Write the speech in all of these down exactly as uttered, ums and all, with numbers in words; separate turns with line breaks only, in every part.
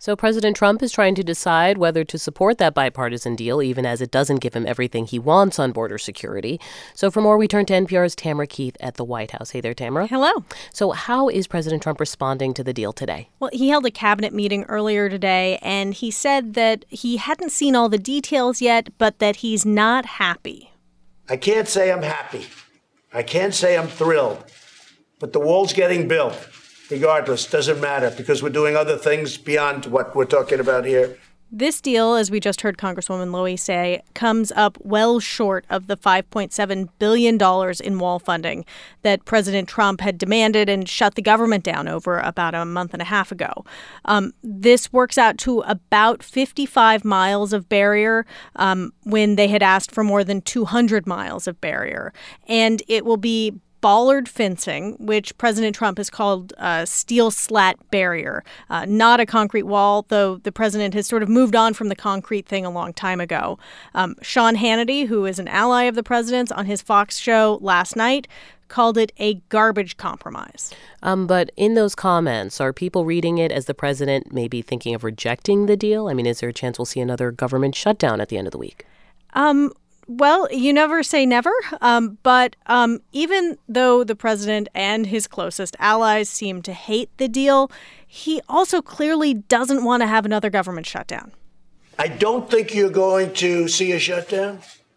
So President Trump is trying to decide whether to support that bipartisan deal, even as it doesn't give him everything he wants on border security. So for more, we turn to N P R's Tamara Keith at the White House. Hey there, Tamara.
Hello.
So how is President Trump responding to the deal today?
Well, he held a cabinet meeting earlier today, and he said that he hadn't seen all the details yet, but that he's not happy.
I can't say I'm happy. I can't say I'm thrilled. But the wall's getting built. Regardless, doesn't matter, because we're doing other things beyond what we're talking about here.
This deal, as we just heard Congresswoman Lowy say, comes up well short of the five point seven billion dollars in wall funding that President Trump had demanded and shut the government down over about a month and a half ago. Um, this works out to about fifty-five miles of barrier um, when they had asked for more than two hundred miles of barrier. And it will be bollard fencing, which President Trump has called a steel slat barrier, uh, not a concrete wall, though the president has sort of moved on from the concrete thing a long time ago. Um, Sean Hannity, who is an ally of the president's, on his Fox show last night, called it a garbage compromise.
Um, but in those comments, are people reading it as the president maybe thinking of rejecting the deal? I mean, is there a chance we'll see another government shutdown at the end of the week?
Um. Well, you never say never, um, but um, even though the president and his closest allies seem to hate the deal, he also clearly doesn't want to have another government shutdown.
I don't think you're going to see a shutdown.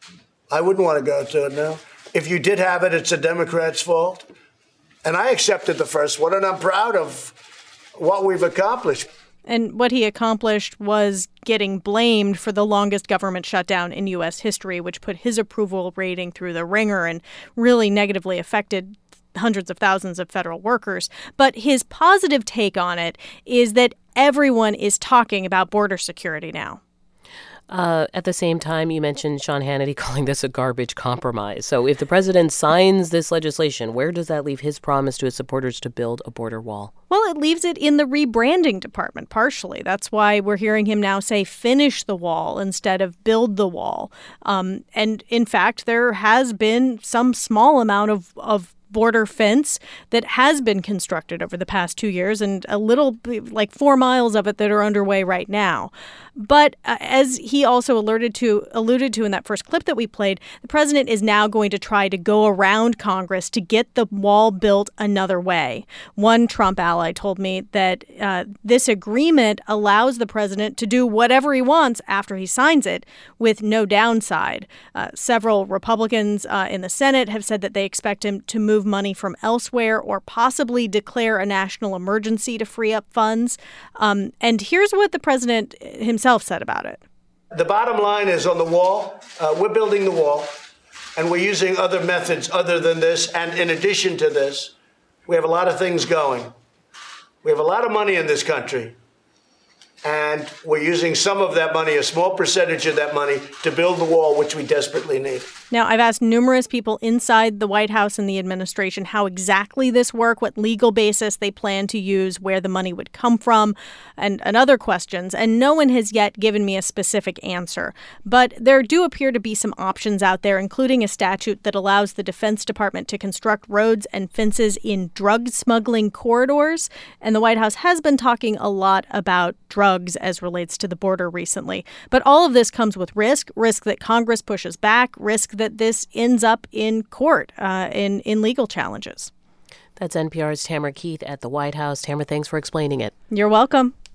I wouldn't want to go to it now. If you did have it, it's a Democrat's fault. And I accepted the first one, and I'm proud of what we've accomplished.
And what he accomplished was getting blamed for the longest government shutdown in U S history, which put his approval rating through the ringer and really negatively affected hundreds of thousands of federal workers. But his positive take on it is that everyone is talking about border security now.
Uh, at the same time, you mentioned Sean Hannity calling this a garbage compromise. So if the president signs this legislation, where does that leave his promise to his supporters to build a border wall?
Well, it leaves it in the rebranding department, partially. That's why we're hearing him now say finish the wall instead of build the wall. Um, and in fact, there has been some small amount of, of border fence that has been constructed over the past two years and a little like four miles of it that are underway right now. But uh, as he also alerted to, alluded to in that first clip that we played, the president is now going to try to go around Congress to get the wall built another way. One Trump ally told me that uh, this agreement allows the president to do whatever he wants after he signs it with no downside. Uh, several Republicans uh, in the Senate have said that they expect him to move money from elsewhere or possibly declare a national emergency to free up funds. Um, and here's what the president himself said about it.
The bottom line is on the wall, uh, we're building the wall, and we're using other methods other than this. And in addition to this, we have a lot of things going. We have a lot of money in this country. And we're using some of that money, a small percentage of that money, to build the wall, which we desperately need.
Now, I've asked numerous people inside the White House and the administration how exactly this work, what legal basis they plan to use, where the money would come from, and, and other questions. And no one has yet given me a specific answer. But there do appear to be some options out there, including a statute that allows the Defense Department to construct roads and fences in drug smuggling corridors. And the White House has been talking a lot about drugs as relates to the border recently. But all of this comes with risk, risk that Congress pushes back, risk that this ends up in court, uh, in, in legal challenges.
That's N P R's Tamara Keith at the White House. Tamara, thanks for explaining it.
You're welcome.